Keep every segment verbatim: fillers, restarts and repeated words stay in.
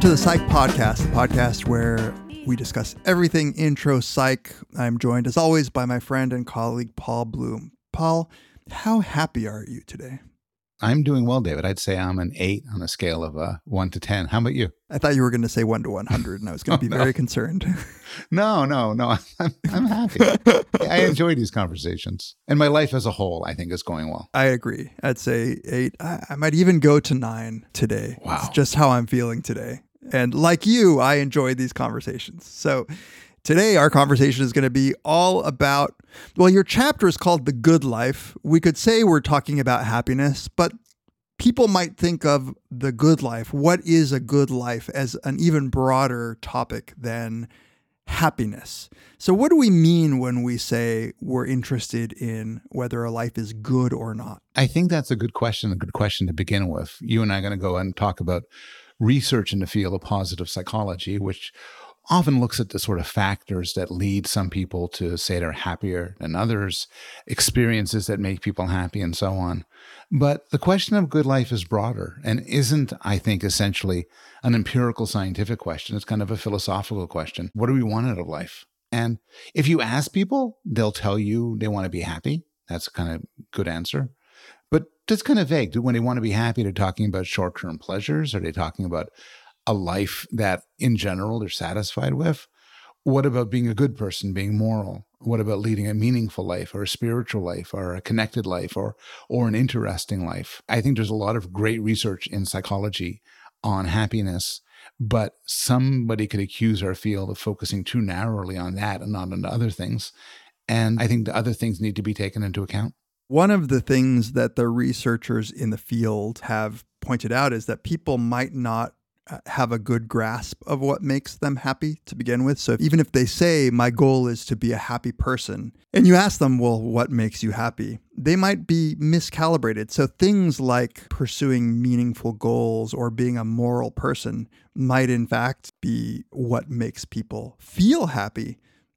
the Psych Podcast, the podcast where we discuss everything intro psych. I'm joined, as always, by my friend and colleague, Paul Bloom. Paul, how happy are you today? I'm doing well, David. I'd say I'm an eight on a scale of uh, one to ten. How about you? I thought you were going to say one to one hundred, and I was going to oh, be no. very concerned. no, no, no. I'm, I'm happy. I enjoy these conversations. And my life as a whole, I think, is going well. I agree. I'd say eight. I, I might even go to nine today. Wow. It's just how I'm feeling today. And like you, I enjoy these conversations. So today, our conversation is going to be all about, well, your chapter is called The Good Life. We could say we're talking about happiness, but people might think of the good life. What is a good life as an even broader topic than happiness? So what do we mean when we say we're interested in whether a life is good or not? I think that's a good question, a good question to begin with. You and I are going to go and talk about research in the field of positive psychology, which often looks at the sort of factors that lead some people to say they're happier than others, experiences that make people happy, and so on. But the question of good life is broader and isn't, I think, essentially an empirical scientific question. It's kind of a philosophical question. What do we want out of life? And if you ask people, they'll tell you they want to be happy. That's a kind of good answer. But that's kind of vague. When they want to be happy, they're talking about short-term pleasures? Are they talking about a life that, in general, they're satisfied with? What about being a good person, being moral? What about leading a meaningful life or a spiritual life or a connected life or or an interesting life? I think there's a lot of great research in psychology on happiness, but somebody could accuse our field of focusing too narrowly on that and not on other things. And I think the other things need to be taken into account. One of the things that the researchers in the field have pointed out is that people might not have a good grasp of what makes them happy to begin with. So even if they say, my goal is to be a happy person, and you ask them, well, what makes you happy? They might be miscalibrated. So things like pursuing meaningful goals or being a moral person might in fact be what makes people feel happy,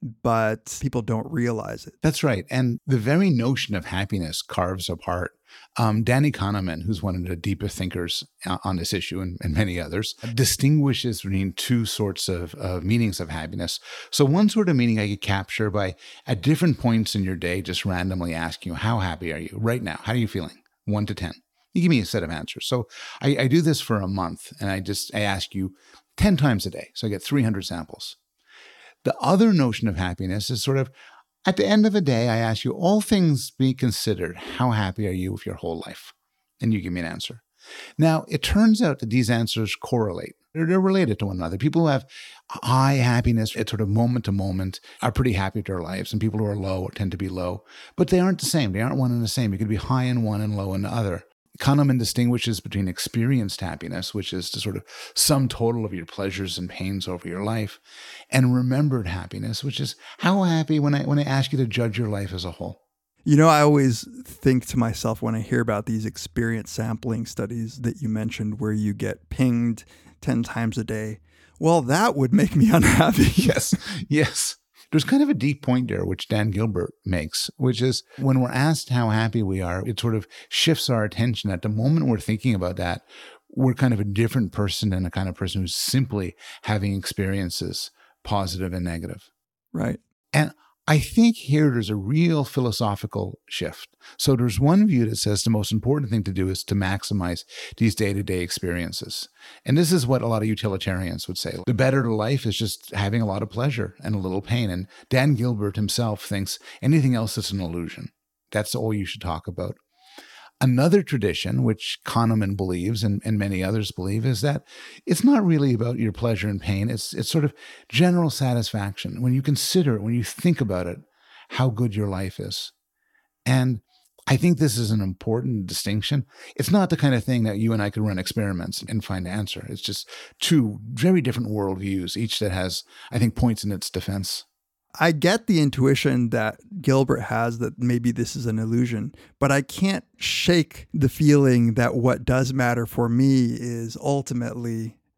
but people don't realize it. That's right. And the very notion of happiness carves apart. Um, Danny Kahneman, who's one of the deeper thinkers on this issue and, and many others, distinguishes between two sorts of, of meanings of happiness. So one sort of meaning I could capture by, at different points in your day, just randomly asking you, how happy are you right now? How are you feeling? One to ten. You give me a set of answers. So I, I do this for a month, and I just I ask you ten times a day. So I get three hundred samples. The other notion of happiness is sort of, at the end of the day, I ask you, all things being considered, how happy are you with your whole life? And you give me an answer. Now, it turns out that these answers correlate. They're, they're related to one another. People who have high happiness at sort of moment to moment are pretty happy with their lives, and people who are low tend to be low. But they aren't the same. They aren't one and the same. You could be high in one and low in the other. Kahneman distinguishes between experienced happiness, which is the sort of sum total of your pleasures and pains over your life, and remembered happiness, which is how happy when I when I ask you to judge your life as a whole. You know, I always think to myself when I hear about these experience sampling studies that you mentioned where you get pinged ten times a day, well, that would make me unhappy. Yes, yes. There's kind of a deep point there, which Dan Gilbert makes, which is when we're asked how happy we are, it sort of shifts our attention. At the moment we're thinking about that, we're kind of a different person than a kind of person who's simply having experiences, positive and negative. Right. And I think here there's a real philosophical shift. So there's one view that says the most important thing to do is to maximize these day-to-day experiences. And this is what a lot of utilitarians would say. The better the life is just having a lot of pleasure and a little pain. And Dan Gilbert himself thinks anything else is an illusion. That's all you should talk about. Another tradition, which Kahneman believes and, and many others believe, is that it's not really about your pleasure and pain. It's it's sort of general satisfaction. When you consider it, when you think about it, how good your life is. And I think this is an important distinction. It's not the kind of thing that you and I could run experiments and find the answer. It's just two very different worldviews, each that has, I think, points in its defense. I get the intuition that Gilbert has that maybe this is an illusion, but I can't shake the feeling that what does matter for me is ultimately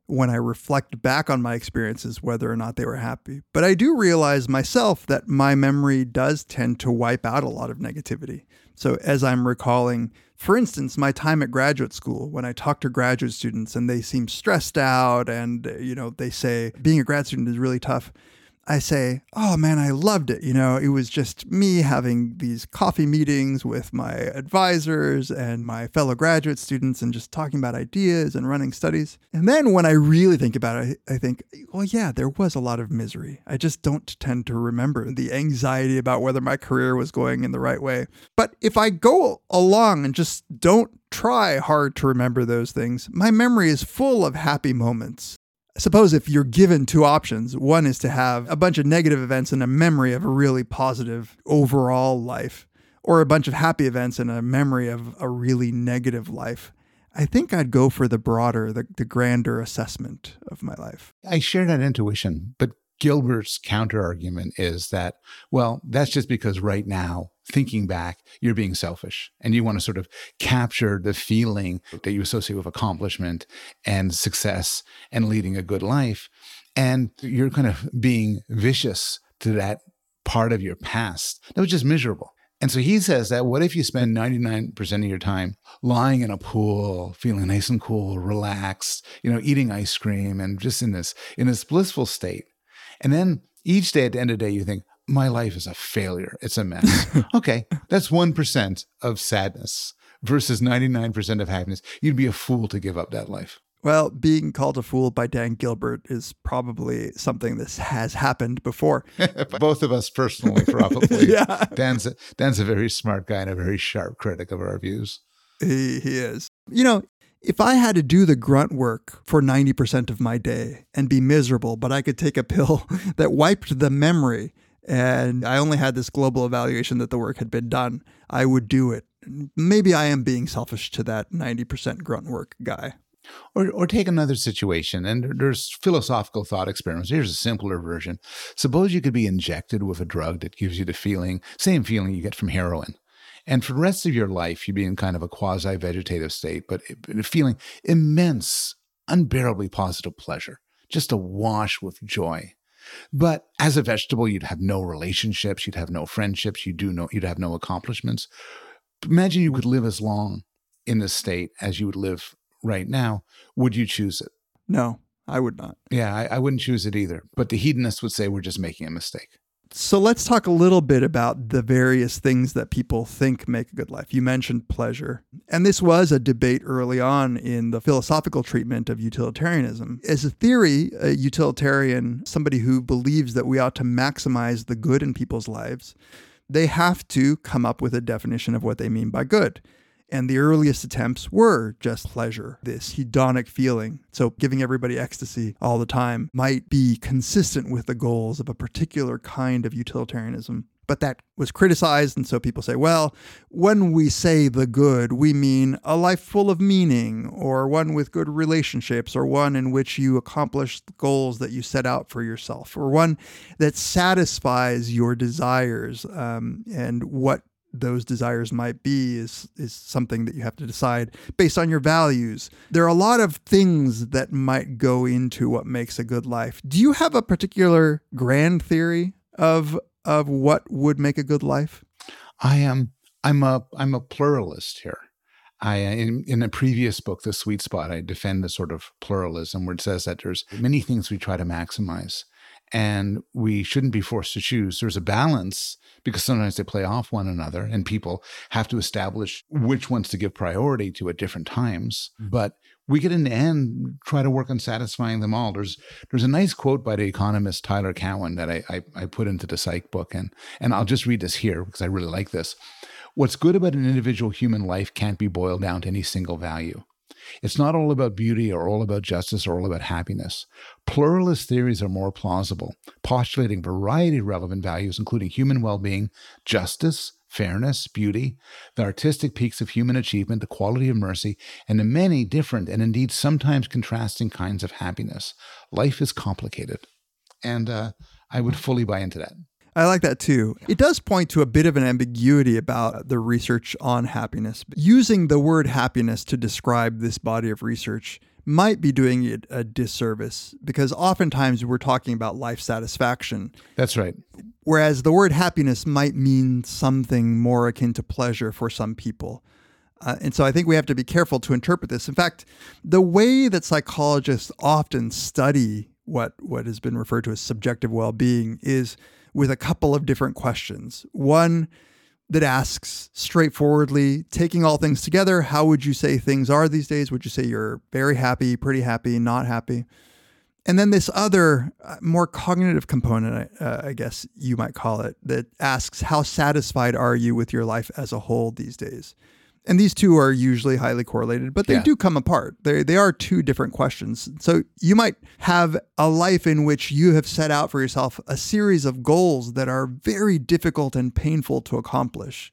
when I reflect back on my experiences, whether or not they were happy. But I do realize myself that my memory does tend to wipe out a lot of negativity. So as I'm recalling, for instance, my time at graduate school, when I talk to graduate students and they seem stressed out and, you know, they say being a grad student is really tough, I say, oh man, I loved it. You know, it was just me having these coffee meetings with my advisors and my fellow graduate students and just talking about ideas and running studies. And then when I really think about it, I think, well, yeah, there was a lot of misery. I just don't tend to remember the anxiety about whether my career was going in the right way. But if I go along and just don't try hard to remember those things, my memory is full of happy moments. Suppose if you're given two options, one is to have a bunch of negative events and a memory of a really positive overall life, or a bunch of happy events and a memory of a really negative life. I think I'd go for the broader, the, the grander assessment of my life. I share that intuition, but Gilbert's counter-argument is that, well, that's just because right now, thinking back, you're being selfish and you want to sort of capture the feeling that you associate with accomplishment and success and leading a good life. And you're kind of being vicious to that part of your past that was just miserable. And so he says that what if you spend ninety-nine percent of your time lying in a pool, feeling nice and cool, relaxed, you know, eating ice cream and just in this, in this blissful state. And then each day at the end of the day, you think, my life is a failure. It's a mess. Okay, that's one percent of sadness versus ninety-nine percent of happiness. You'd be a fool to give up that life. Well, being called a fool by Dan Gilbert is probably something that has happened before. Both of us personally, probably. Yeah. Dan's a, Dan's a very smart guy and a very sharp critic of our views. He, he is. You know, if I had to do the grunt work for ninety percent of my day and be miserable, but I could take a pill that wiped the memory and I only had this global evaluation that the work had been done, I would do it. Maybe I am being selfish to that ninety percent grunt work guy. Or or take another situation, and there's philosophical thought experiments. Here's a simpler version. Suppose you could be injected with a drug that gives you the feeling, same feeling you get from heroin. And for the rest of your life, you'd be in kind of a quasi-vegetative state, but feeling immense, unbearably positive pleasure, just awash with joy. But as a vegetable, you'd have no relationships, you'd have no friendships, you'd, do no, you'd have no accomplishments. Imagine you could live as long in this state as you would live right now. Would you choose it? No, I would not. Yeah, I, I wouldn't choose it either. But the hedonists would say we're just making a mistake. So let's talk a little bit about the various things that people think make a good life. You mentioned pleasure. And this was a debate early on in the philosophical treatment of utilitarianism. As a theory, a utilitarian, somebody who believes that we ought to maximize the good in people's lives, they have to come up with a definition of what they mean by good. And the earliest attempts were just pleasure, this hedonic feeling. So giving everybody ecstasy all the time might be consistent with the goals of a particular kind of utilitarianism. But that was criticized, and so people say, well, when we say the good, we mean a life full of meaning, or one with good relationships, or one in which you accomplish the goals that you set out for yourself, or one that satisfies your desires, um, and what those desires might be is is something that you have to decide based on your values. There are a lot of things that might go into what makes a good life. Do you have a particular grand theory of of what would make a good life? I am I'm a I'm a pluralist here. I in, in a previous book, The Sweet Spot, I defend the sort of pluralism where it says that there's many things we try to maximize and we shouldn't be forced to choose. There's a balance because sometimes they play off one another and people have to establish which ones to give priority to at different times. But we could in the end try to work on satisfying them all. There's there's a nice quote by the economist Tyler Cowen that I, I, I put into the Psych book, and, and I'll just read this here because I really like this. What's good about an individual human life can't be boiled down to any single value. It's not all about beauty or all about justice or all about happiness. Pluralist theories are more plausible, postulating a variety of relevant values, including human well-being, justice, fairness, beauty, the artistic peaks of human achievement, the quality of mercy, and the many different and indeed sometimes contrasting kinds of happiness. Life is complicated. And uh, I would fully buy into that. I like that too. It does point to a bit of an ambiguity about the research on happiness. Using the word happiness to describe this body of research might be doing it a disservice, because oftentimes we're talking about life satisfaction. That's right. Whereas the word happiness might mean something more akin to pleasure for some people. Uh, and so I think we have to be careful to interpret this. In fact, the way that psychologists often study what, what has been referred to as subjective well-being is with a couple of different questions. One that asks straightforwardly, taking all things together, how would you say things are these days? Would you say you're very happy, pretty happy, not happy? And then this other, uh, more cognitive component, uh, I guess you might call it, that asks, how satisfied are you with your life as a whole these days? And these two are usually highly correlated, but they Yeah. do come apart. They they are two different questions. So you might have a life in which you have set out for yourself a series of goals that are very difficult and painful to accomplish.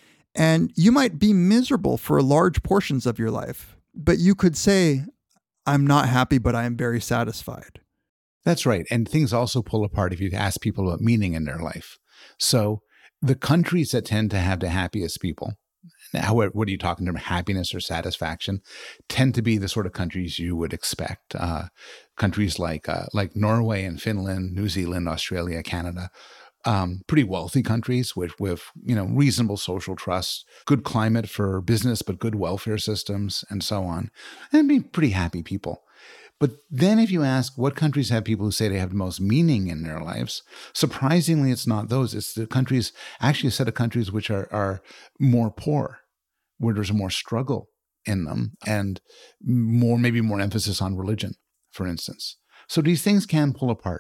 And you might be miserable for large portions of your life, but you could say, I'm not happy, but I am very satisfied. That's right. And things also pull apart if you ask people about meaning in their life. So the countries that tend to have the happiest people, now, what are you talking about, happiness or satisfaction, tend to be the sort of countries you would expect. Uh, countries like uh, like Norway and Finland, New Zealand, Australia, Canada, um, pretty wealthy countries with with you know reasonable social trust, good climate for business, but good welfare systems, and so on, and be pretty happy people. But then if you ask what countries have people who say they have the most meaning in their lives, surprisingly, it's not those. It's the countries, actually a set of countries which are, are more poor, where there's more struggle in them and more, maybe more emphasis on religion, for instance. So these things can pull apart.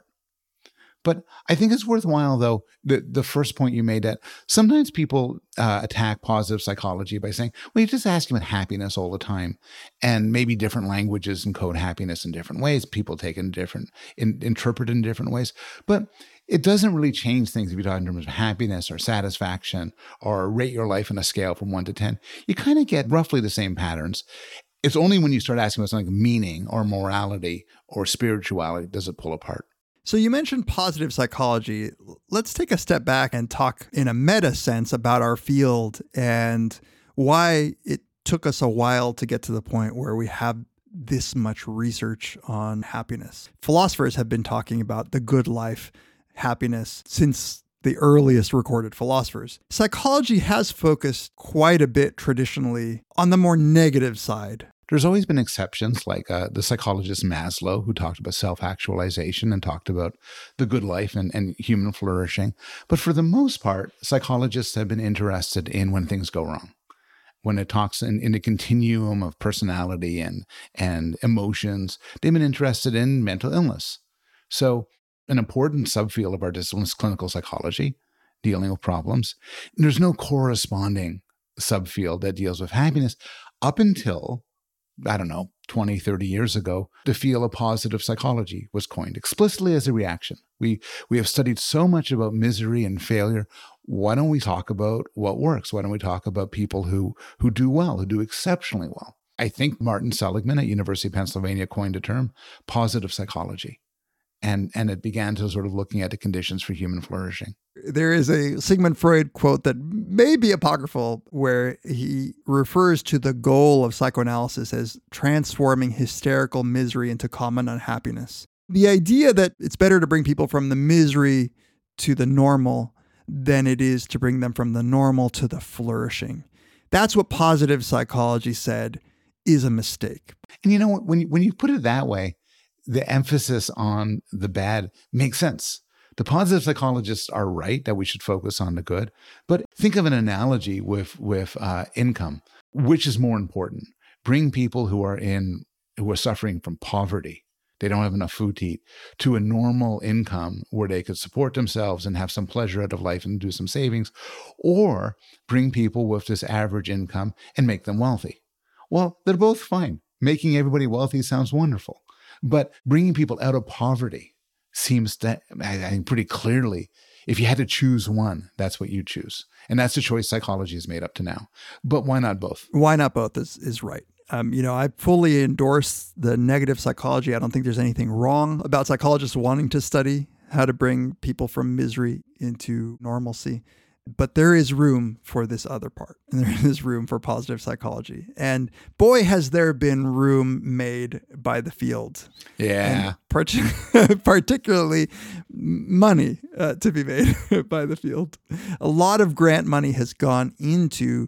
But I think it's worthwhile, though, the, the first point you made, that sometimes people uh, attack positive psychology by saying, well, you just ask about happiness all the time. And maybe different languages encode happiness in different ways. People take it in different, in, interpret it in different ways. But it doesn't really change things if you talk in terms of happiness or satisfaction or rate your life on a scale from one to ten. You kind of get roughly the same patterns. It's only when you start asking about something like meaning or morality or spirituality does it pull apart. So you mentioned positive psychology. Let's take a step back and talk in a meta sense about our field and why it took us a while to get to the point where we have this much research on happiness. Philosophers have been talking about the good life, happiness, since the earliest recorded philosophers. Psychology has focused quite a bit traditionally on the more negative side. There's always been exceptions, like uh, the psychologist Maslow, who talked about self-actualization and talked about the good life and, and human flourishing. But for the most part, psychologists have been interested in when things go wrong, when it talks in, in the continuum of personality and, and emotions. They've been interested in mental illness. So an important subfield of our discipline is clinical psychology, dealing with problems. And there's no corresponding subfield that deals with happiness up until, I don't know, twenty, thirty years ago. The field of positive psychology was coined explicitly as a reaction. We we have studied so much about misery and failure. Why don't we talk about what works? Why don't we talk about people who who do well, who do exceptionally well? I think Martin Seligman at University of Pennsylvania coined a term, positive psychology. And, and it began to sort of looking at the conditions for human flourishing. There is a Sigmund Freud quote that may be apocryphal where he refers to the goal of psychoanalysis as transforming hysterical misery into common unhappiness. The idea that it's better to bring people from the misery to the normal than it is to bring them from the normal to the flourishing. That's what positive psychology said is a mistake. And you know, when you, when you put it that way, the emphasis on the bad makes sense. The positive psychologists are right that we should focus on the good. But think of an analogy with, with uh, income. Which is more important? Bring people who are in who are suffering from poverty, they don't have enough food to eat, to a normal income where they could support themselves and have some pleasure out of life and do some savings, or bring people with this average income and make them wealthy. Well, they're both fine. Making everybody wealthy sounds wonderful. But bringing people out of poverty seems that, I think pretty clearly, if you had to choose one, that's what you choose. And that's the choice psychology has made up to now. But why not both? Why not both is, is right. Um, you know, I fully endorse the negative psychology. I don't think there's anything wrong about psychologists wanting to study how to bring people from misery into normalcy. But there is room for this other part, and there is room for positive psychology. And boy, has there been room made by the field. Yeah. Part- particularly money uh, to be made by the field. A lot of grant money has gone into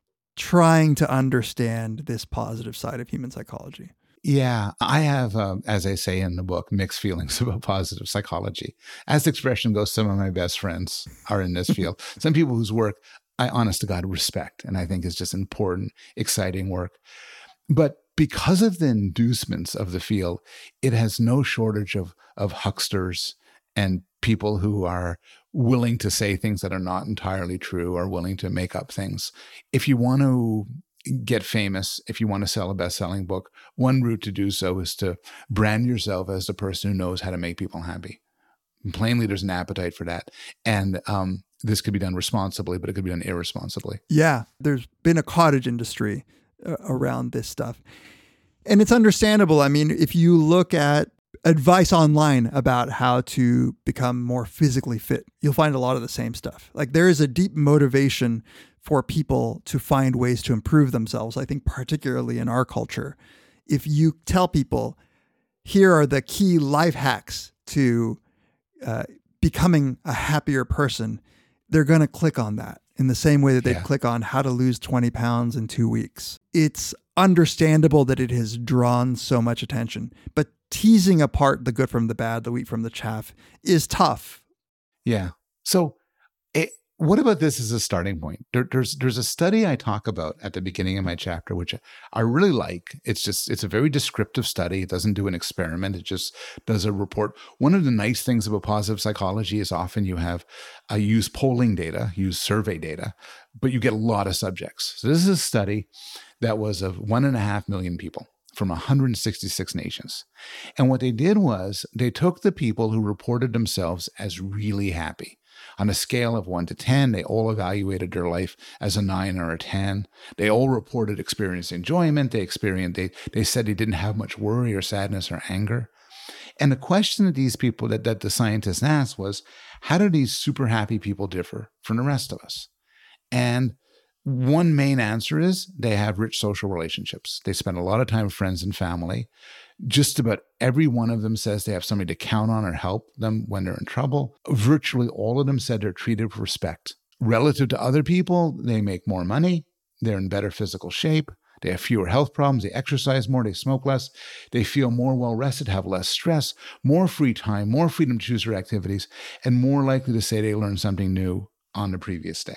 trying to understand this positive side of human psychology. Yeah, I have, uh, as I say in the book, mixed feelings about positive psychology. As the expression goes, some of my best friends are in this field. Some people whose work I, honest to God, respect and I think is just important, exciting work. But because of the inducements of the field, it has no shortage of, of hucksters and people who are willing to say things that are not entirely true or willing to make up things. If you want to get famous, if you want to sell a best-selling book, one route to do so is to brand yourself as the person who knows how to make people happy. And plainly, there's an appetite for that. And um, this could be done responsibly, but it could be done irresponsibly. Yeah, there's been a cottage industry uh, around this stuff. And it's understandable. I mean, if you look at advice online about how to become more physically fit, you'll find a lot of the same stuff. Like there is a deep motivation for people to find ways to improve themselves. I think particularly in our culture, if you tell people, here are the key life hacks to uh, becoming a happier person, they're going to click on that in the same way that they'd Yeah. click on how to lose twenty pounds in two weeks. It's understandable that it has drawn so much attention, but teasing apart the good from the bad, the wheat from the chaff is tough. Yeah. So it, what about this as a starting point? There, there's there's a study I talk about at the beginning of my chapter, which I really like. It's just, it's a very descriptive study. It doesn't do an experiment. It just does a report. One of the nice things about positive psychology is often you have, uh, use polling data, use survey data, but you get a lot of subjects. So this is a study that was of one and a half million people from one hundred sixty-six nations. And what they did was they took the people who reported themselves as really happy. On a scale of one to ten, they all evaluated their life as a nine or a ten. They all reported experienced enjoyment. They experienced, they, they said they didn't have much worry or sadness or anger. And the question that these people, that, that the scientists asked was, how do these super happy people differ from the rest of us? And one main answer is they have rich social relationships. They spend a lot of time with friends and family. Just about every one of them says they have somebody to count on or help them when they're in trouble. Virtually all of them said they're treated with respect. Relative to other people, they make more money. They're in better physical shape. They have fewer health problems. They exercise more. They smoke less. They feel more well-rested, have less stress, more free time, more freedom to choose their activities, and more likely to say they learned something new on the previous day.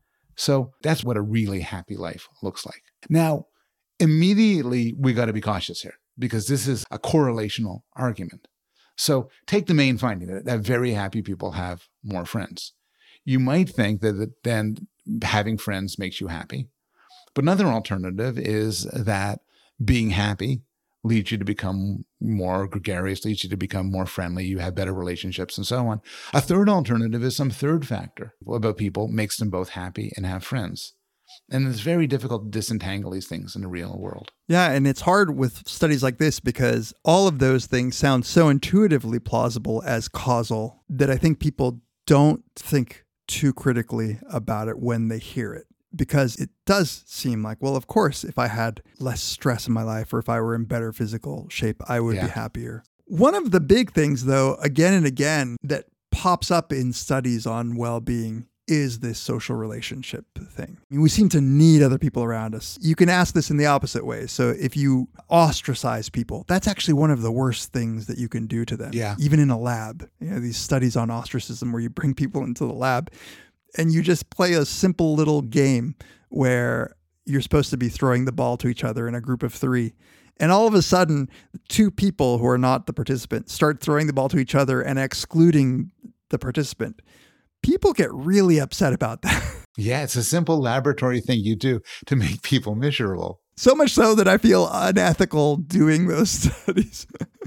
So that's what a really happy life looks like. Now, immediately, we got to be cautious here because this is a correlational argument. So take the main finding that, that very happy people have more friends. You might think that, that then having friends makes you happy. But another alternative is that being happy leads you to become more gregarious, leads you to become more friendly, you have better relationships, and so on. A third alternative is some third factor about people makes them both happy and have friends. And it's very difficult to disentangle these things in the real world. Yeah, and it's hard with studies like this because all of those things sound so intuitively plausible as causal that I think people don't think too critically about it when they hear it. Because it does seem like, well, of course, if I had less stress in my life or if I were in better physical shape, I would Yeah. be happier. One of the big things, though, again and again, that pops up in studies on well-being is this social relationship thing. I mean, we seem to need other people around us. You can ask this in the opposite way. So if you ostracize people, that's actually one of the worst things that you can do to them. Yeah. Even in a lab, you know, these studies on ostracism where you bring people into the lab and you just play a simple little game where you're supposed to be throwing the ball to each other in a group of three. And all of a sudden, two people who are not the participant start throwing the ball to each other and excluding the participant. People get really upset about that. Yeah, it's a simple laboratory thing you do to make people miserable. So much so that I feel unethical doing those studies.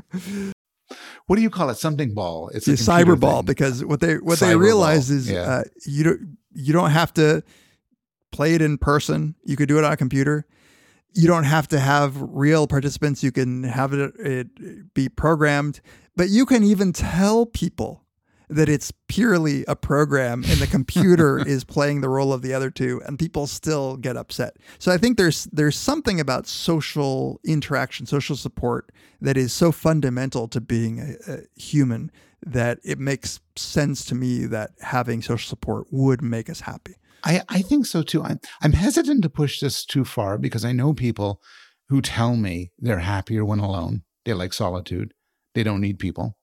What do you call it? Something ball. It's a Yeah, computer cyberball, thing. because what they what they Cyberball, realize is yeah. uh, you don't you don't have to play it in person. You could do it on a computer. You don't have to have real participants. You can have it, it be programmed, but you can even tell people that it's purely a program and the computer is playing the role of the other two, and people still get upset. So I think there's there's something about social interaction, social support that is so fundamental to being a, a human that it makes sense to me that having social support would make us happy. I, I think so too. I'm, I'm hesitant to push this too far because I know people who tell me they're happier when alone. They like solitude. They don't need people.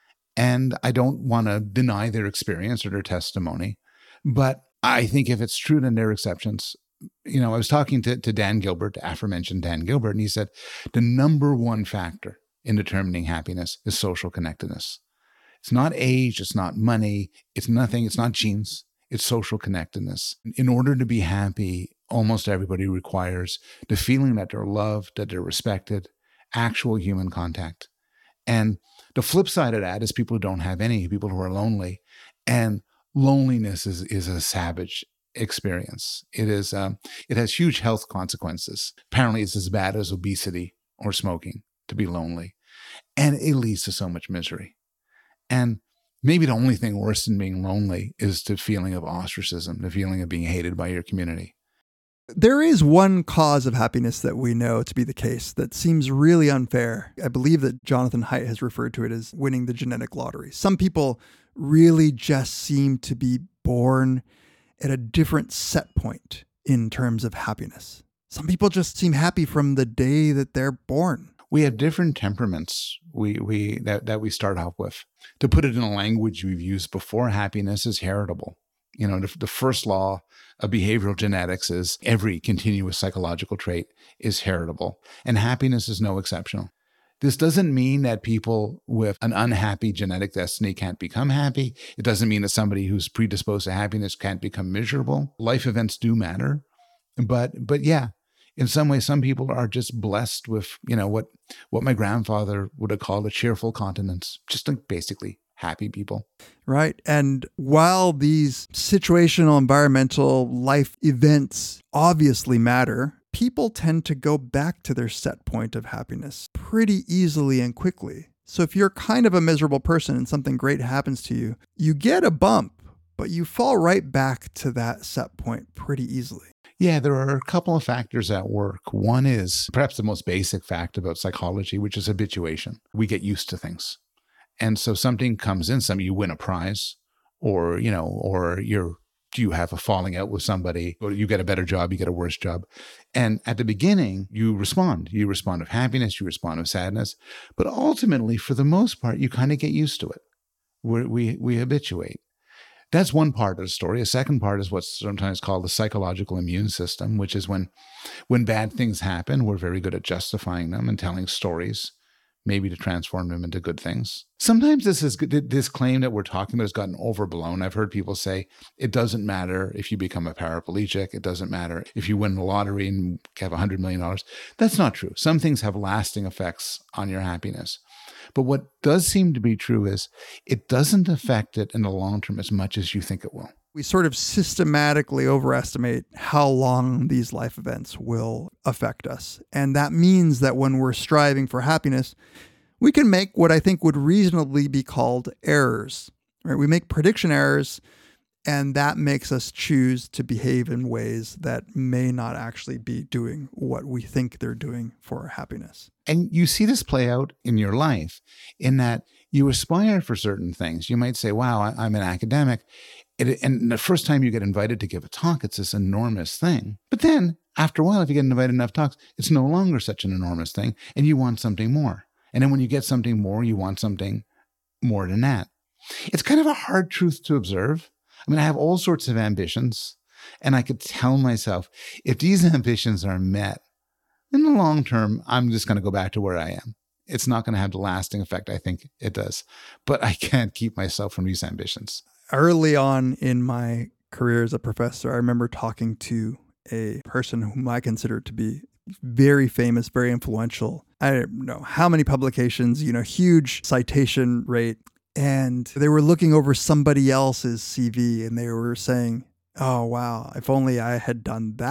And I don't want to deny their experience or their testimony. But I think if it's true, then there are exceptions. You know, I was talking to, to Dan Gilbert, the aforementioned Dan Gilbert, and he said the number one factor in determining happiness is social connectedness. It's not age, it's not money, it's nothing, it's not genes, it's social connectedness. In order to be happy, almost everybody requires the feeling that they're loved, that they're respected, actual human contact. And the flip side of that is people who don't have any, people who are lonely. And loneliness is, is a savage experience. It is, um, it has huge health consequences. Apparently it's as bad as obesity or smoking to be lonely. And it leads to so much misery. And maybe the only thing worse than being lonely is the feeling of ostracism, the feeling of being hated by your community. There is one cause of happiness that we know to be the case that seems really unfair. I believe that Jonathan Haidt has referred to it as winning the genetic lottery. Some people really just seem to be born at a different set point in terms of happiness. Some people just seem happy from the day that they're born. We have different temperaments we we that, that we start off with. To put it in a language we've used before, happiness is heritable. You know, the, the first law of behavioral genetics is every continuous psychological trait is heritable, and happiness is no exception. This doesn't mean that people with an unhappy genetic destiny can't become happy. It doesn't mean that somebody who's predisposed to happiness can't become miserable. Life events do matter, but but yeah, in some ways, some people are just blessed with, you know, what what my grandfather would have called a cheerful continence, just like basically happy people. Right. And while these situational, environmental life events obviously matter, people tend to go back to their set point of happiness pretty easily and quickly. So if you're kind of a miserable person and something great happens to you, you get a bump, but you fall right back to that set point pretty easily. Yeah, there are a couple of factors at work. One is perhaps the most basic fact about psychology, which is habituation. We get used to things. And so something comes in, some you win a prize, or, you know, or you're, you have a falling out with somebody, or you get a better job, you get a worse job. And at the beginning, you respond. You respond with happiness, you respond with sadness. But ultimately, for the most part, you kind of get used to it. We're, we we habituate. That's one part of the story. A second part is what's sometimes called the psychological immune system, which is when, when bad things happen, we're very good at justifying them and telling stories, maybe to transform them into good things. Sometimes this is this claim that we're talking about has gotten overblown. I've heard people say it doesn't matter if you become a paraplegic. It doesn't matter if you win the lottery and have one hundred million dollars. That's not true. Some things have lasting effects on your happiness. But what does seem to be true is it doesn't affect it in the long term as much as you think it will. We sort of systematically overestimate how long these life events will affect us. And that means that when we're striving for happiness, we can make what I think would reasonably be called errors. Right? We make prediction errors, and that makes us choose to behave in ways that may not actually be doing what we think they're doing for our happiness. And you see this play out in your life in that you aspire for certain things. You might say, wow, I'm an academic. It, and the first time you get invited to give a talk, it's this enormous thing. But then after a while, if you get invited enough talks, it's no longer such an enormous thing, and you want something more. And then when you get something more, you want something more than that. It's kind of a hard truth to observe. I mean, I have all sorts of ambitions, and I could tell myself, if these ambitions are met, in the long term, I'm just going to go back to where I am. It's not going to have the lasting effect I think it does. But I can't keep myself from these ambitions. Early on in my career as a professor, I remember talking to a person whom I consider to be very famous, very influential. I don't know how many publications, you know, huge citation rate. And they were looking over somebody else's C V and they were saying, oh, wow, if only I had done that.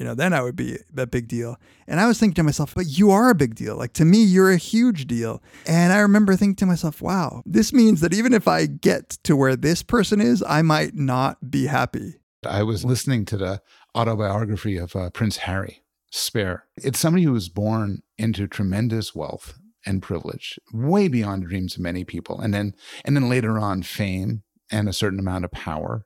You know, then I would be a big deal. And I was thinking to myself, but you are a big deal. Like, to me, you're a huge deal. And I remember thinking to myself, wow, this means that even if I get to where this person is, I might not be happy. I was listening to the autobiography of uh, Prince Harry, Spare. It's somebody who was born into tremendous wealth and privilege, way beyond the dreams of many people. And then, and then later on, fame and a certain amount of power.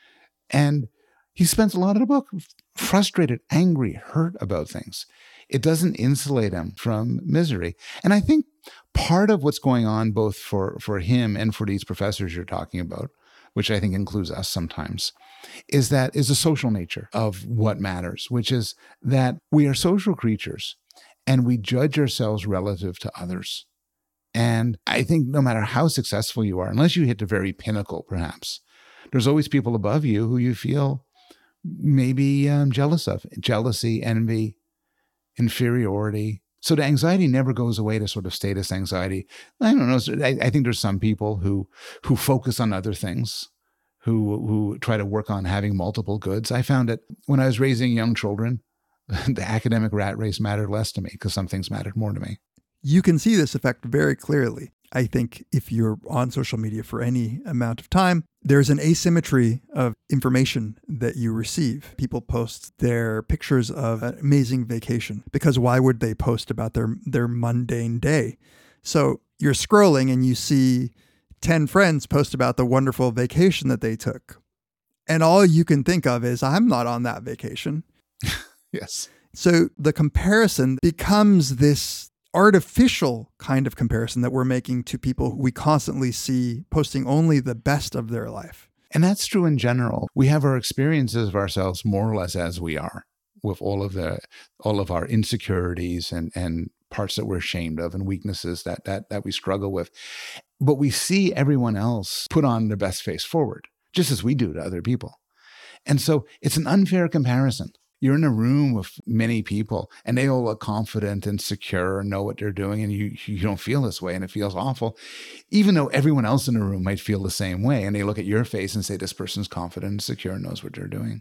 And he spends a lot of the book frustrated, angry, hurt about things. It doesn't insulate him from misery. And I think part of what's going on both for, for him and for these professors you're talking about, which I think includes us sometimes, is that is the social nature of what matters, which is that we are social creatures and we judge ourselves relative to others. And I think no matter how successful you are, unless you hit the very pinnacle, perhaps, there's always people above you who you feel maybe um, jealous of. Jealousy, envy, inferiority. So the anxiety never goes away, to sort of status anxiety. I don't know. I, I think there's some people who who focus on other things, who who try to work on having multiple goods. I found that when I was raising young children, the academic rat race mattered less to me because some things mattered more to me. You can see this effect very clearly. I think if you're on social media for any amount of time, there's an asymmetry of information that you receive. People post their pictures of an amazing vacation because why would they post about their, their mundane day? So you're scrolling and you see ten friends post about the wonderful vacation that they took. And all you can think of is, I'm not on that vacation. Yes. So the comparison becomes this artificial kind of comparison that we're making to people who we constantly see posting only the best of their life. And that's true in general. We have our experiences of ourselves more or less as we are, with all of the all of our insecurities and and parts that we're ashamed of and weaknesses that that that we struggle with. But we see everyone else put on their best face forward, just as we do to other people. And so it's an unfair comparison. You're in a room with many people and they all look confident and secure and know what they're doing, and you you don't feel this way and it feels awful, even though everyone else in the room might feel the same way. And they look at your face and say, this person's confident and secure and knows what they're doing.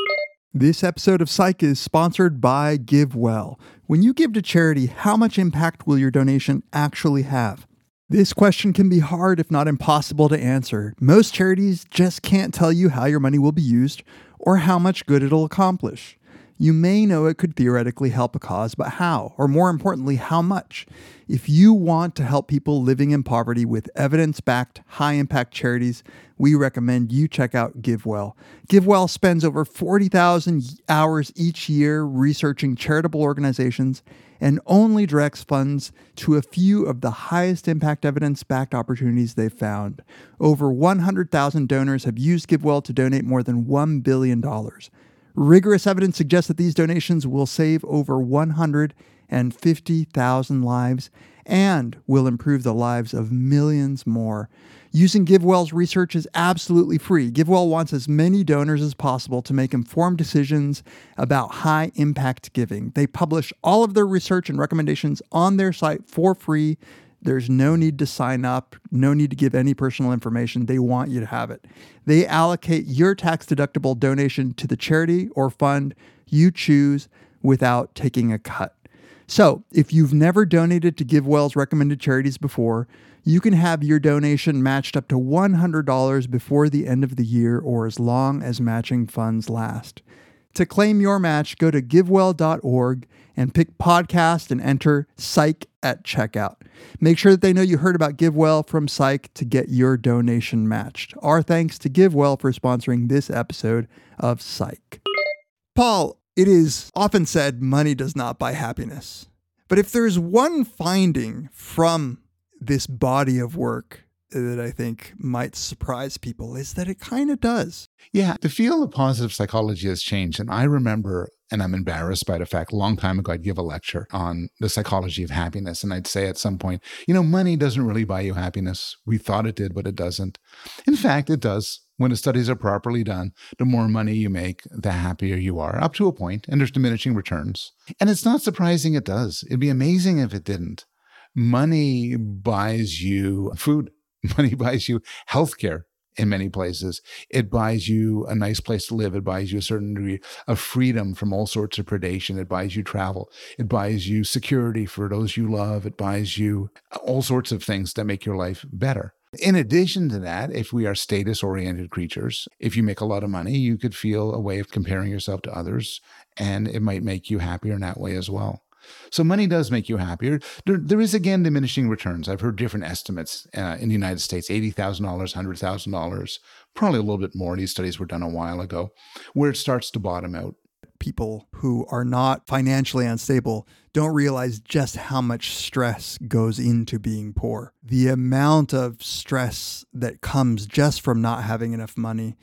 This episode of Psych is sponsored by GiveWell. When you give to charity, how much impact will your donation actually have? This question can be hard, if not impossible, to answer. Most charities just can't tell you how your money will be used or how much good it'll accomplish. You may know it could theoretically help a cause, but how? Or more importantly, how much? If you want to help people living in poverty with evidence-backed, high-impact charities, we recommend you check out GiveWell. GiveWell spends over forty thousand hours each year researching charitable organizations and only directs funds to a few of the highest impact evidence-backed opportunities they've found. Over one hundred thousand donors have used GiveWell to donate more than one billion dollars. Rigorous evidence suggests that these donations will save over one hundred fifty thousand lives and will improve the lives of millions more. Using GiveWell's research is absolutely free. GiveWell wants as many donors as possible to make informed decisions about high-impact giving. They publish all of their research and recommendations on their site for free. There's no need to sign up, no need to give any personal information. They want you to have it. They allocate your tax-deductible donation to the charity or fund you choose without taking a cut. So, if you've never donated to GiveWell's recommended charities before, you can have your donation matched up to one hundred dollars before the end of the year or as long as matching funds last. To claim your match, go to givewell dot org and pick podcast and enter Psych at checkout. Make sure that they know you heard about GiveWell from Psych to get your donation matched. Our thanks to GiveWell for sponsoring this episode of Psych. Paul, it is often said money does not buy happiness. But if there's one finding from this body of work that I think might surprise people, is that it kind of does. Yeah, the field of positive psychology has changed. And I remember, and I'm embarrassed by the fact, a long time ago, I'd give a lecture on the psychology of happiness. And I'd say at some point, you know, money doesn't really buy you happiness. We thought it did, but it doesn't. In fact, it does. When the studies are properly done, the more money you make, the happier you are, up to a point, and there's diminishing returns. And it's not surprising it does. It'd be amazing if it didn't. Money buys you food. Money buys you healthcare. in many places. It buys you a nice place to live. It buys you a certain degree of freedom from all sorts of predation. It buys you travel. It buys you security for those you love. It buys you all sorts of things that make your life better. In addition to that, if we are status-oriented creatures, if you make a lot of money, you could feel a way of comparing yourself to others, and it might make you happier in that way as well. So money does make you happier. There, there is, again, diminishing returns. I've heard different estimates uh, in the United States, eighty thousand dollars, one hundred thousand dollars, probably a little bit more. These studies were done a while ago, where it starts to bottom out. People who are not financially unstable don't realize just how much stress goes into being poor. The amount of stress that comes just from not having enough money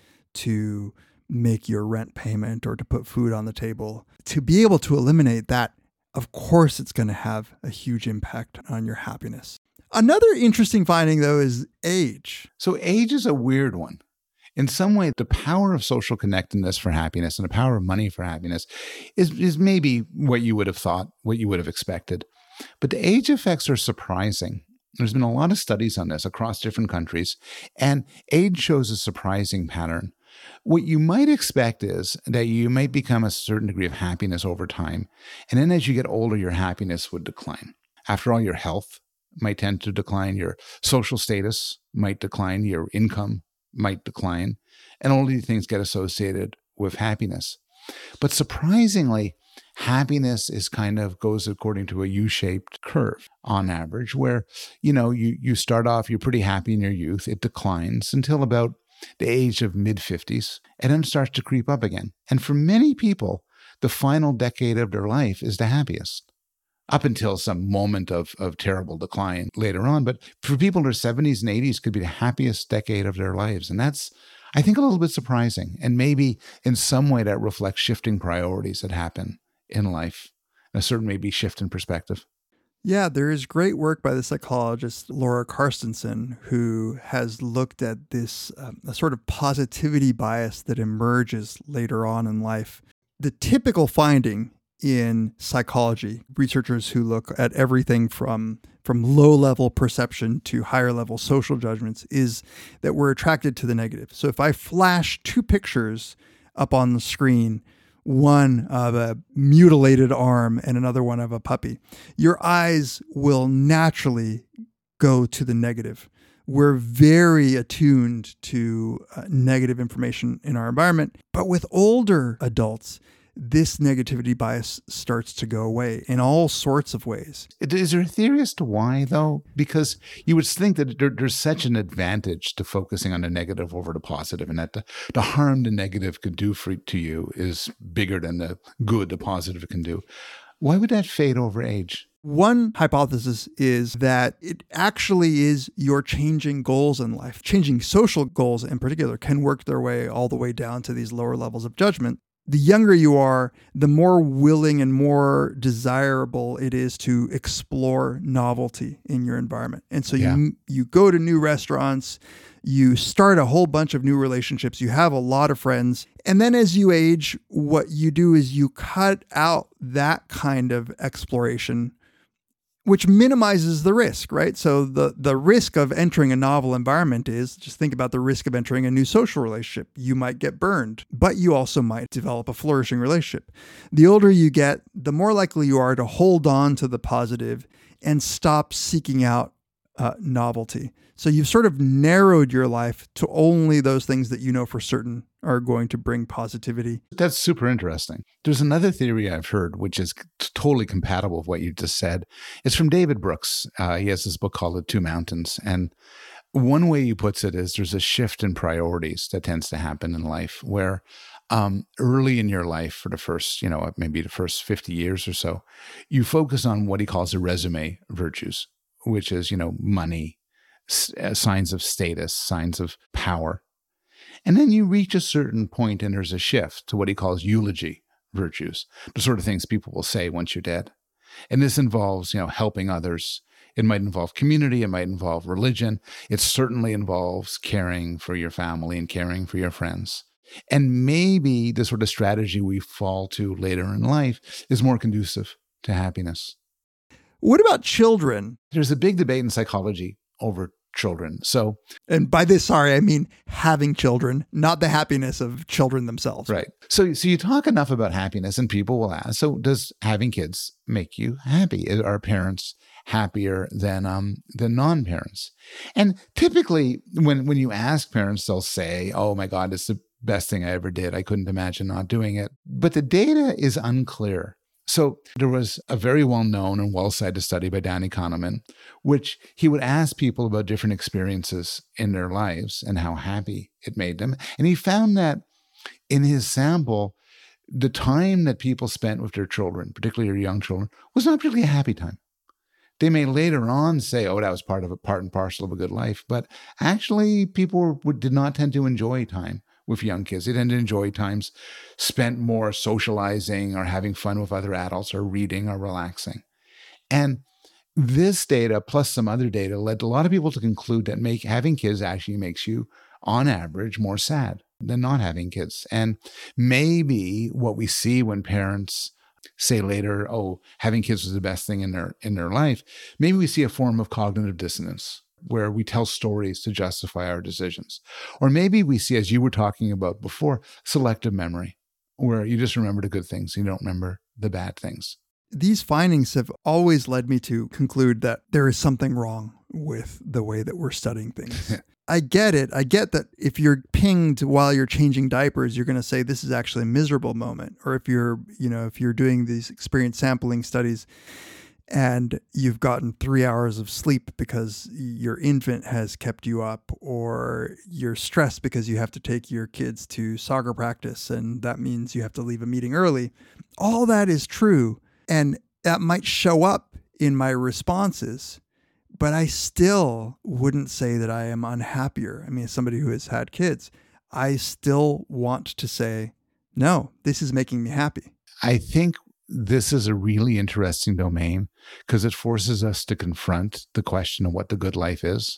to make your rent payment or to put food on the table, to be able to eliminate that, of course, it's going to have a huge impact on your happiness. Another interesting finding, though, is age. So age is a weird one. In some way, the power of social connectedness for happiness and the power of money for happiness is, is maybe what you would have thought, what you would have expected. But the age effects are surprising. There's been a lot of studies on this across different countries, and age shows a surprising pattern. What you might expect is that you might become a certain degree of happiness over time, and then as you get older, your happiness would decline. After all, your health might tend to decline, your social status might decline, your income might decline, and all these things get associated with happiness. But surprisingly, happiness is kind of goes according to a U-shaped curve on average, where, you know, you, you start off, you're pretty happy in your youth, it declines until about the age of mid-fifties, and then starts to creep up again. And for many people, the final decade of their life is the happiest, up until some moment of, of terrible decline later on. But for people in their seventies and eighties, could be the happiest decade of their lives. And that's, I think, a little bit surprising. And maybe in some way that reflects shifting priorities that happen in life, and a certain maybe shift in perspective. Yeah, there is great work by the psychologist Laura Carstensen, who has looked at this um, a sort of positivity bias that emerges later on in life. The typical finding in psychology, researchers who look at everything from from low-level perception to higher-level social judgments, is that we're attracted to the negative. So if I flash two pictures up on the screen, one of a mutilated arm and another one of a puppy, your eyes will naturally go to the negative. We're very attuned to uh, negative information in our environment. But with older adults, this negativity bias starts to go away in all sorts of ways. Is there a theory as to why, though? Because you would think that there, there's such an advantage to focusing on the negative over the positive, and that the, the harm the negative could do for to you is bigger than the good the positive can do. Why would that fade over age? One hypothesis is that it actually is your changing goals in life. Changing social goals in particular can work their way all the way down to these lower levels of judgment. The younger you are, the more willing and more desirable it is to explore novelty in your environment. And so Yeah. you you go to new restaurants, you start a whole bunch of new relationships, you have a lot of friends. And then as you age, what you do is you cut out that kind of exploration, which minimizes the risk, right? So the, the risk of entering a novel environment is, just think about the risk of entering a new social relationship. You might get burned, but you also might develop a flourishing relationship. The older you get, the more likely you are to hold on to the positive and stop seeking out uh, novelty. So you've sort of narrowed your life to only those things that you know for certain are going to bring positivity. That's super interesting. There's another theory I've heard, which is totally compatible with what you just said. It's from David Brooks. Uh, he has this book called The Two Mountains. And one way he puts it is there's a shift in priorities that tends to happen in life, where um, early in your life, for the first, you know, maybe the first fifty years or so, you focus on what he calls the resume virtues, which is, you know, money, signs of status, signs of power. And then you reach a certain point and there's a shift to what he calls eulogy virtues, the sort of things people will say once you're dead. And this involves, you know, helping others. It might involve community. It might involve religion. It certainly involves caring for your family and caring for your friends. And maybe the sort of strategy we fall to later in life is more conducive to happiness. What about children? There's a big debate in psychology over children. So, and by this, sorry, I mean having children, not the happiness of children themselves. Right. So, so you talk enough about happiness and people will ask, so does having kids make you happy? Are parents happier than um than non-parents? And typically when, when you ask parents, they'll say, oh my God, it's the best thing I ever did. I couldn't imagine not doing it. But the data is unclear. So there was a very well-known and well-cited study by Danny Kahneman, which he would ask people about different experiences in their lives and how happy it made them. And he found that in his sample, the time that people spent with their children, particularly their young children, was not really a happy time. They may later on say, oh, that was part of a part and parcel of a good life. But actually, people were, did not tend to enjoy time with young kids. They tend to enjoy times spent more socializing or having fun with other adults or reading or relaxing. And this data, plus some other data, led a lot of people to conclude that make, having kids actually makes you, on average, more sad than not having kids. And maybe what we see when parents say later, oh, having kids was the best thing in their in their life, maybe we see a form of cognitive dissonance where we tell stories to justify our decisions. Or maybe we see, as you were talking about before, selective memory, where you just remember the good things, you don't remember the bad things. These findings have always led me to conclude that there is something wrong with the way that we're studying things. I get it. I get that if you're pinged while you're changing diapers, you're going to say this is actually a miserable moment. Or if you're, you know, if you're doing these experience sampling studies and you've gotten three hours of sleep because your infant has kept you up, or you're stressed because you have to take your kids to soccer practice and that means you have to leave a meeting early. All that is true. And that might show up in my responses, but I still wouldn't say that I am unhappier. I mean, as somebody who has had kids, I still want to say, no, this is making me happy. I think this is a really interesting domain because it forces us to confront the question of what the good life is.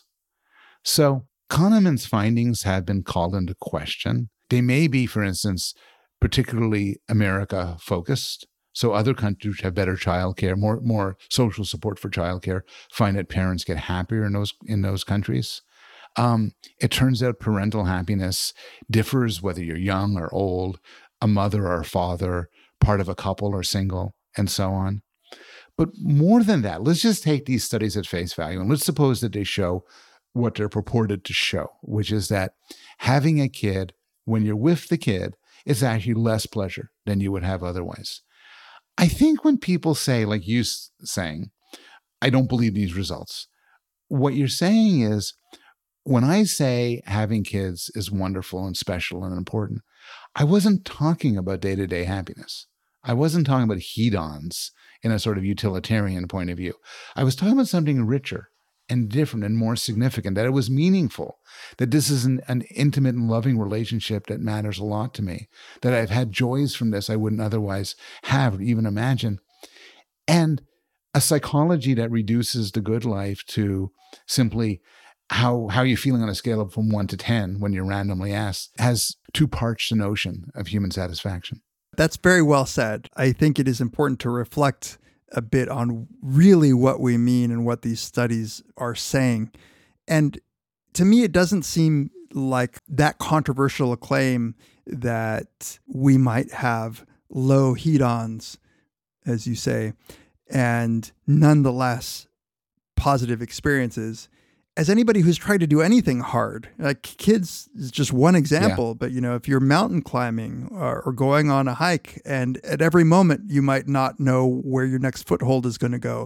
So Kahneman's findings have been called into question. They may be, for instance, particularly America focused. So other countries have better childcare, more more social support for childcare, find that parents get happier in those in those countries. Um, it turns out parental happiness differs whether you're young or old, a mother or a father, part of a couple or single, and so on. But more than that, let's just take these studies at face value and let's suppose that they show what they're purported to show, which is that having a kid, when you're with the kid, is actually less pleasure than you would have otherwise. I think when people say, like you saying, I don't believe these results, what you're saying is, when I say having kids is wonderful and special and important, I wasn't talking about day-to-day happiness. I wasn't talking about hedons in a sort of utilitarian point of view. I was talking about something richer and different and more significant, that it was meaningful, that this is an, an intimate and loving relationship that matters a lot to me, that I've had joys from this I wouldn't otherwise have or even imagine. And a psychology that reduces the good life to simply how how you're feeling on a scale of from one to ten when you're randomly asked has too parched a notion of human satisfaction. That's very well said. I think it is important to reflect a bit on really what we mean and what these studies are saying. And to me, it doesn't seem like that controversial a claim that we might have low hedons, as you say, and nonetheless positive experiences. As anybody who's tried to do anything hard, like kids is just one example, yeah. But you know, if you're mountain climbing or, or going on a hike and at every moment you might not know where your next foothold is going to go,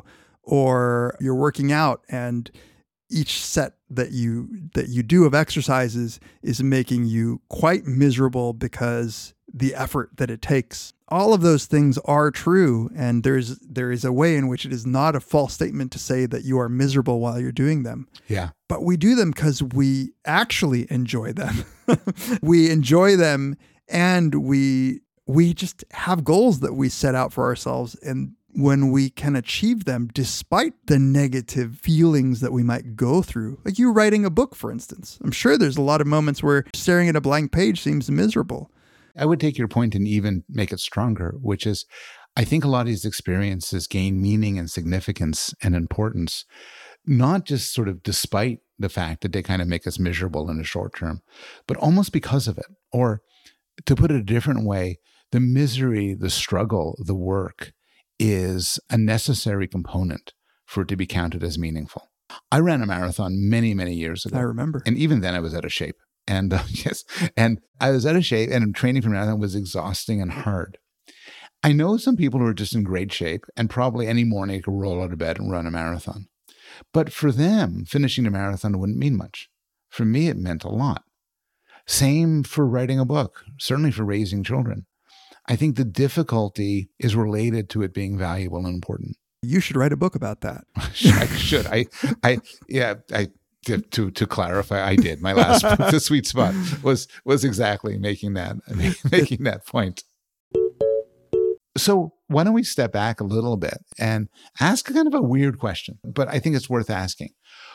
or you're working out and each set that you that you do of exercises is making you quite miserable because the effort that it takes. All of those things are true, and there's there is a way in which it is not a false statement to say that you are miserable while you're doing them. Yeah. But we do them because we actually enjoy them. We enjoy them, and we we just have goals that we set out for ourselves, and when we can achieve them despite the negative feelings that we might go through, like you writing a book, for instance. I'm sure there's a lot of moments where staring at a blank page seems miserable. I would take your point and even make it stronger, which is I think a lot of these experiences gain meaning and significance and importance, not just sort of despite the fact that they kind of make us miserable in the short term, but almost because of it. Or to put it a different way, the misery, the struggle, the work is a necessary component for it to be counted as meaningful. I ran a marathon many, many years ago. I remember. And even then I was out of shape. And uh, yes, and I was out of shape, and training for marathon was exhausting and hard. I know some people who are just in great shape and probably any morning could roll out of bed and run a marathon. But for them, finishing a marathon wouldn't mean much. For me, it meant a lot. Same for writing a book, certainly for raising children. I think the difficulty is related to it being valuable and important. You should write a book about that. I should. I, I, yeah, I, to, to, to clarify, I did. My last book, The Sweet Spot, was, was exactly making that, making that point. So why don't we step back a little bit and ask kind of a weird question, but I think it's worth asking.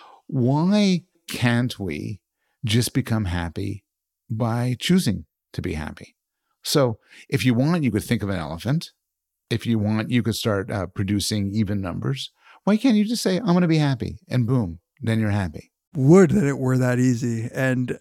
Why can't we just become happy by choosing to be happy? So if you want, you could think of an elephant. If you want, you could start uh, producing even numbers. Why can't you just say, I'm going to be happy, and boom, then you're happy? Would that it were that easy. And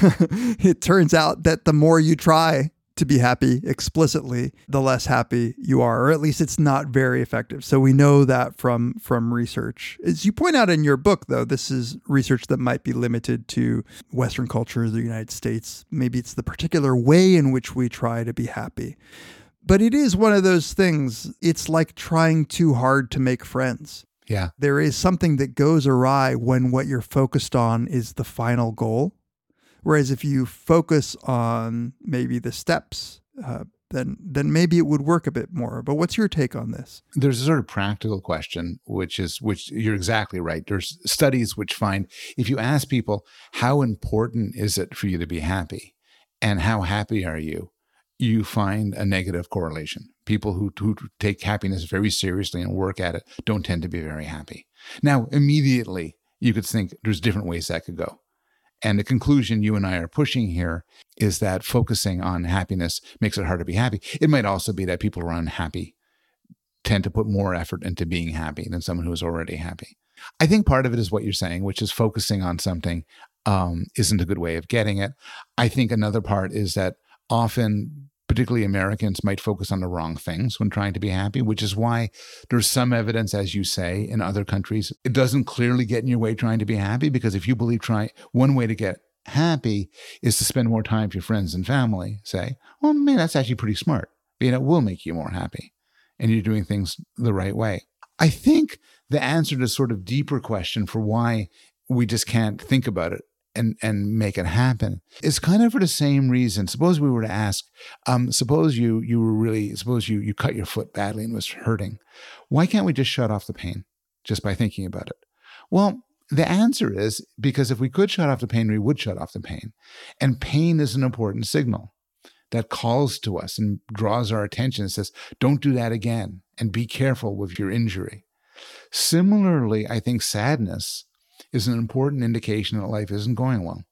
it turns out that the more you try to be happy explicitly, the less happy you are, or at least it's not very effective. So we know that from, from research. As you point out in your book, though, this is research that might be limited to Western culture, the United States. Maybe it's the particular way in which we try to be happy. But it is one of those things. It's like trying too hard to make friends. Yeah. There is something that goes awry when what you're focused on is the final goal. Whereas if you focus on maybe the steps, uh, then then maybe it would work a bit more. But what's your take on this? There's a sort of practical question, which is, which you're exactly right. There's studies which find if you ask people, how important is it for you to be happy? And how happy are you? You find a negative correlation. People who, who take happiness very seriously and work at it don't tend to be very happy. Now, immediately, you could think there's different ways that could go. And the conclusion you and I are pushing here is that focusing on happiness makes it hard to be happy. It might also be that people who are unhappy tend to put more effort into being happy than someone who is already happy. I think part of it is what you're saying, which is focusing on something um, isn't a good way of getting it. I think another part is that often, particularly Americans, might focus on the wrong things when trying to be happy, which is why there's some evidence, as you say, in other countries. It doesn't clearly get in your way trying to be happy, because if you believe try one way to get happy is to spend more time with your friends and family, say, well, man, that's actually pretty smart. Being it will make you more happy, and you're doing things the right way. I think the answer to sort of deeper question for why we just can't think about it and and make it happen is kind of for the same reason. Suppose we were to ask, um, suppose you you were really, suppose you you cut your foot badly and was hurting. Why can't we just shut off the pain just by thinking about it? Well, the answer is because if we could shut off the pain, we would shut off the pain. And pain is an important signal that calls to us and draws our attention and says, don't do that again, and be careful with your injury. Similarly, I think sadness is an important indication that life isn't going well.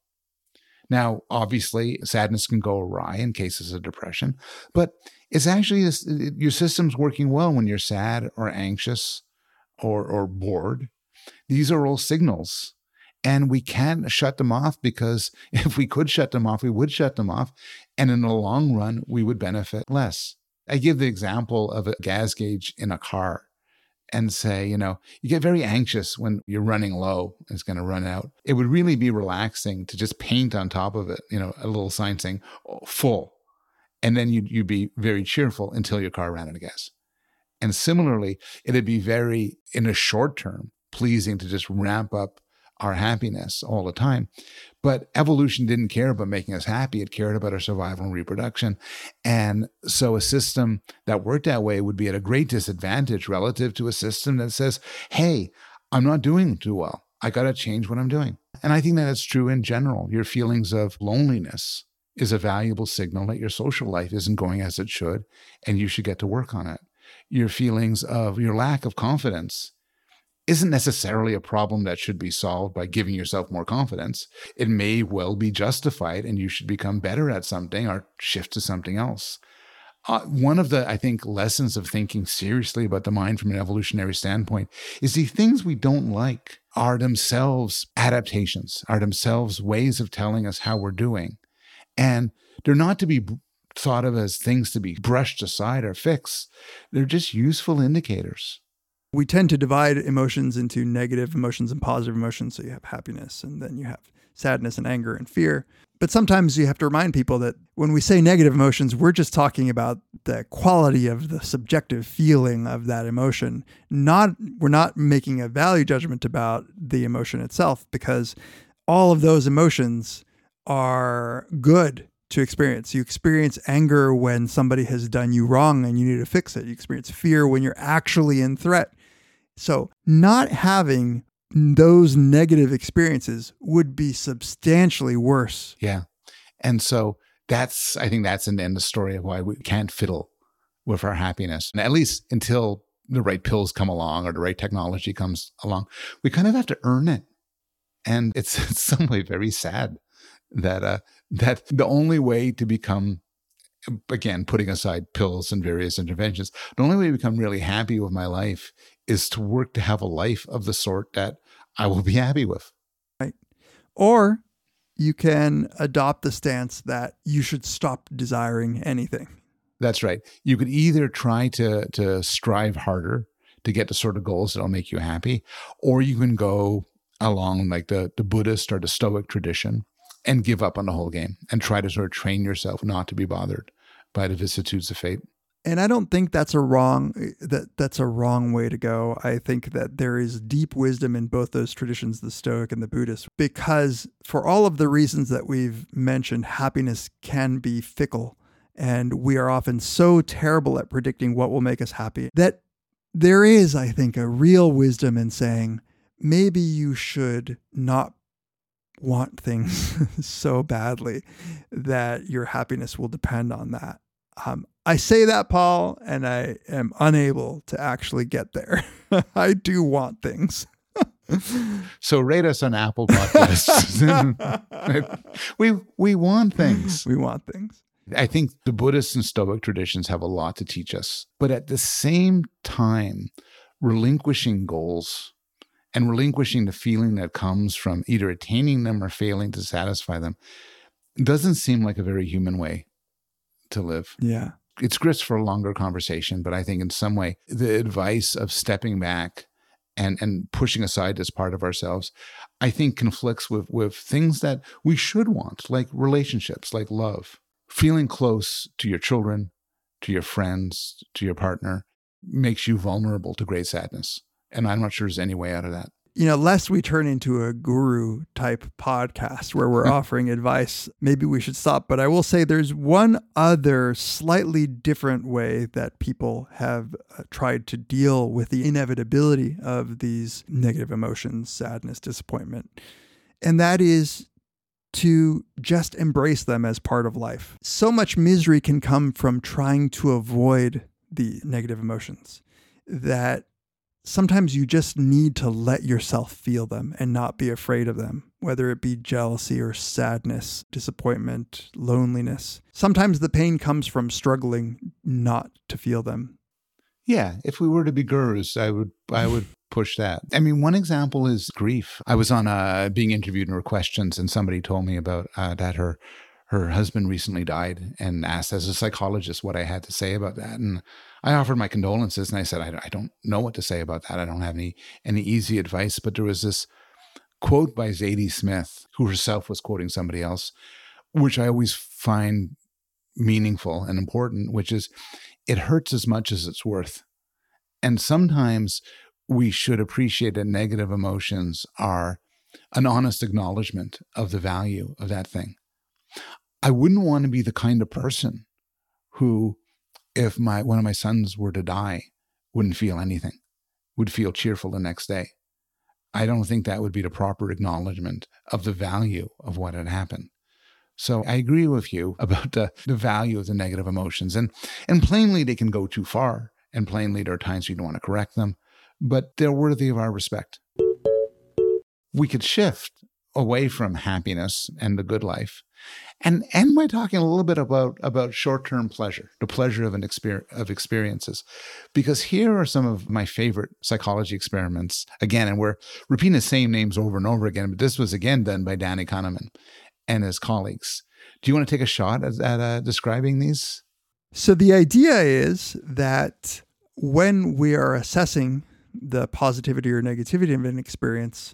Now, obviously, sadness can go awry in cases of depression, but it's actually this, your system's working well when you're sad or anxious or, or bored. These are all signals, and we can't shut them off, because if we could shut them off, we would shut them off, and in the long run, we would benefit less. I give the example of a gas gauge in a car. And say, you know, you get very anxious when you're running low, it's going to run out. It would really be relaxing to just paint on top of it, you know, a little sign saying oh, full. And then you'd, you'd be very cheerful until your car ran out of gas. And similarly, it'd be very, in a short term, pleasing to just ramp up our happiness all the time. But evolution didn't care about making us happy. It cared about our survival and reproduction. And so a system that worked that way would be at a great disadvantage relative to a system that says, hey, I'm not doing too well. I got to change what I'm doing. And I think that it's true in general. Your feelings of loneliness is a valuable signal that your social life isn't going as it should, and you should get to work on it. Your feelings of your lack of confidence isn't necessarily a problem that should be solved by giving yourself more confidence. It may well be justified, and you should become better at something or shift to something else. Uh, one of the, I think, lessons of thinking seriously about the mind from an evolutionary standpoint is the things we don't like are themselves adaptations, are themselves ways of telling us how we're doing. And they're not to be thought of as things to be brushed aside or fixed. They're just useful indicators. We tend to divide emotions into negative emotions and positive emotions. So you have happiness, and then you have sadness and anger and fear. But sometimes you have to remind people that when we say negative emotions, we're just talking about the quality of the subjective feeling of that emotion. Not, we're not making a value judgment about the emotion itself, because all of those emotions are good to experience. You experience anger when somebody has done you wrong and you need to fix it. You experience fear when you're actually in threat. So not having those negative experiences would be substantially worse. Yeah. And so that's, I think that's in the end the story of why we can't fiddle with our happiness. And at least until the right pills come along or the right technology comes along, we kind of have to earn it. And it's in some way very sad that, uh, that the only way to become, again, putting aside pills and various interventions, the only way to become really happy with my life is to work to have a life of the sort that I will be happy with. Right. Or you can adopt the stance that you should stop desiring anything. That's right. You could either try to to strive harder to get the sort of goals that'll make you happy, or you can go along like the, the Buddhist or the Stoic tradition and give up on the whole game and try to sort of train yourself not to be bothered by the vicissitudes of fate. And I don't think that's a wrong that that's a wrong way to go. I think that there is deep wisdom in both those traditions, the Stoic and the Buddhist, because for all of the reasons that we've mentioned, happiness can be fickle, and we are often so terrible at predicting what will make us happy that there is, I think, a real wisdom in saying maybe you should not want things so badly that your happiness will depend on that. Um, I say that, Paul, and I am unable to actually get there. I do want things. So rate us on Apple Podcasts. we we want things. We want things. I think the Buddhist and Stoic traditions have a lot to teach us. But at the same time, relinquishing goals and relinquishing the feeling that comes from either attaining them or failing to satisfy them doesn't seem like a very human way to live. Yeah. It's grist for a longer conversation, but I think in some way, the advice of stepping back and, and pushing aside this part of ourselves, I think conflicts with, with things that we should want, like relationships, like love. Feeling close to your children, to your friends, to your partner makes you vulnerable to great sadness. And I'm not sure there's any way out of that. You know, lest we turn into a guru type podcast where we're offering advice, maybe we should stop. But I will say there's one other slightly different way that people have uh, tried to deal with the inevitability of these negative emotions, sadness, disappointment. And that is to just embrace them as part of life. So much misery can come from trying to avoid the negative emotions that sometimes you just need to let yourself feel them and not be afraid of them, whether it be jealousy or sadness, disappointment, loneliness. Sometimes the pain comes from struggling not to feel them. Yeah, if we were to be gurus, I would I would push that. I mean, one example is grief. I was on a, being interviewed in her questions, and somebody told me about uh, that her her husband recently died, and asked as a psychologist what I had to say about that. And I offered my condolences, and I said, I, I don't know what to say about that. I don't have any any easy advice. But there was this quote by Zadie Smith, who herself was quoting somebody else, which I always find meaningful and important, which is, it hurts as much as it's worth. And sometimes we should appreciate that negative emotions are an honest acknowledgement of the value of that thing. I wouldn't want to be the kind of person who, if my one of my sons were to die, wouldn't feel anything, would feel cheerful the next day. I don't think that would be the proper acknowledgement of the value of what had happened. So I agree with you about the, the value of the negative emotions. And, and plainly, they can go too far. And plainly, there are times we don't want to correct them. But they're worthy of our respect. We could shift away from happiness and the good life, and end by talking a little bit about, about short-term pleasure, the pleasure of an exper- of experiences. Because here are some of my favorite psychology experiments. Again, and we're repeating the same names over and over again, but this was again done by Danny Kahneman and his colleagues. Do you want to take a shot at, at uh, describing these? So the idea is that when we are assessing the positivity or negativity of an experience,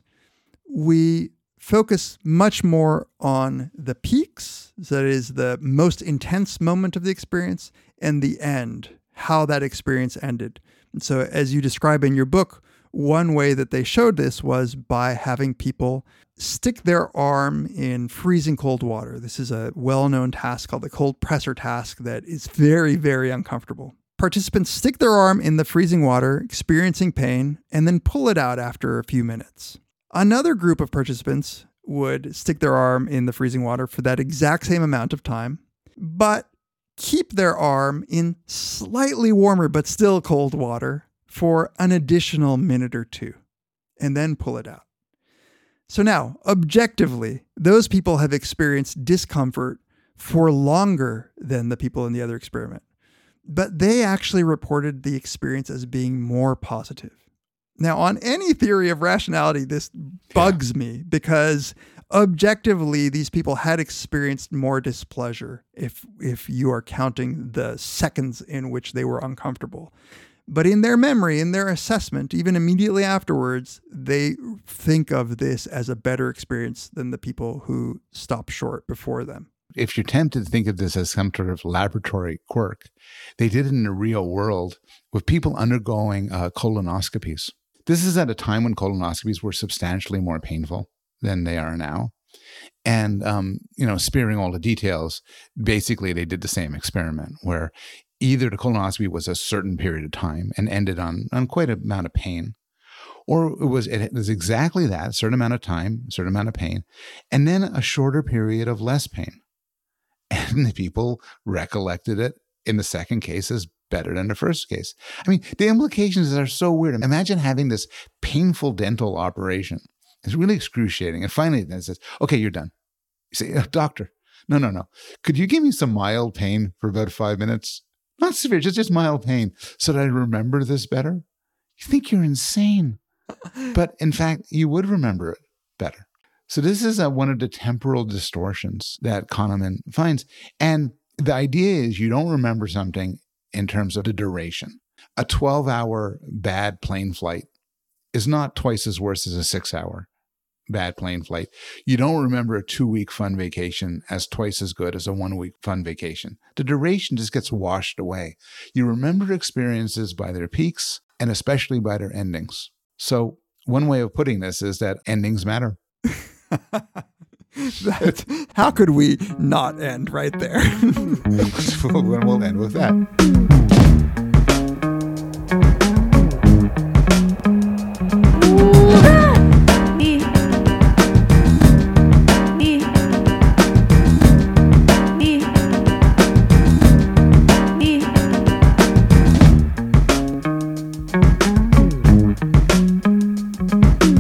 we focus much more on the peaks, so that is the most intense moment of the experience, and the end, how that experience ended. And so as you describe in your book, one way that they showed this was by having people stick their arm in freezing cold water. This is a well-known task called the cold presser task that is very, very uncomfortable. Participants stick their arm in the freezing water, experiencing pain, and then pull it out after a few minutes. Another group of participants would stick their arm in the freezing water for that exact same amount of time, but keep their arm in slightly warmer but still cold water for an additional minute or two, and then pull it out. So now, objectively, those people have experienced discomfort for longer than the people in the other experiment, but they actually reported the experience as being more positive. Now, on any theory of rationality, this bugs yeah. me because objectively, these people had experienced more displeasure if if you are counting the seconds in which they were uncomfortable. But in their memory, in their assessment, even immediately afterwards, they think of this as a better experience than the people who stopped short before them. If you're tempted to think of this as some sort of laboratory quirk, they did it in the real world with people undergoing uh, colonoscopies. This is at a time when colonoscopies were substantially more painful than they are now. And, um, you know, sparing all the details, basically they did the same experiment where either the colonoscopy was a certain period of time and ended on, on quite an amount of pain, or it was, it was exactly that, a certain amount of time, a certain amount of pain, and then a shorter period of less pain. And the people recollected it in the second case as better than the first case. I mean, the implications are so weird. Imagine having this painful dental operation. It's really excruciating. And finally, then it says, okay, you're done. You say, oh, doctor, no, no, no. Could you give me some mild pain for about five minutes? Not severe, just, just mild pain so that I remember this better? You think you're insane. But in fact, you would remember it better. So this is a, one of the temporal distortions that Kahneman finds. And the idea is you don't remember something in terms of the duration. A twelve-hour bad plane flight is not twice as worse as a six-hour bad plane flight. You don't remember a two-week fun vacation as twice as good as a one-week fun vacation. The duration just gets washed away. You remember experiences by their peaks and especially by their endings. So one way of putting this is that endings matter. That, how could we not end right there? We'll end with that.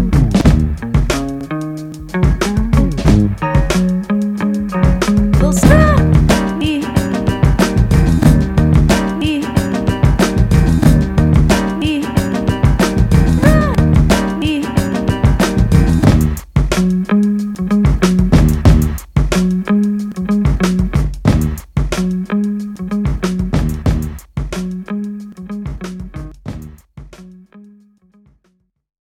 We'll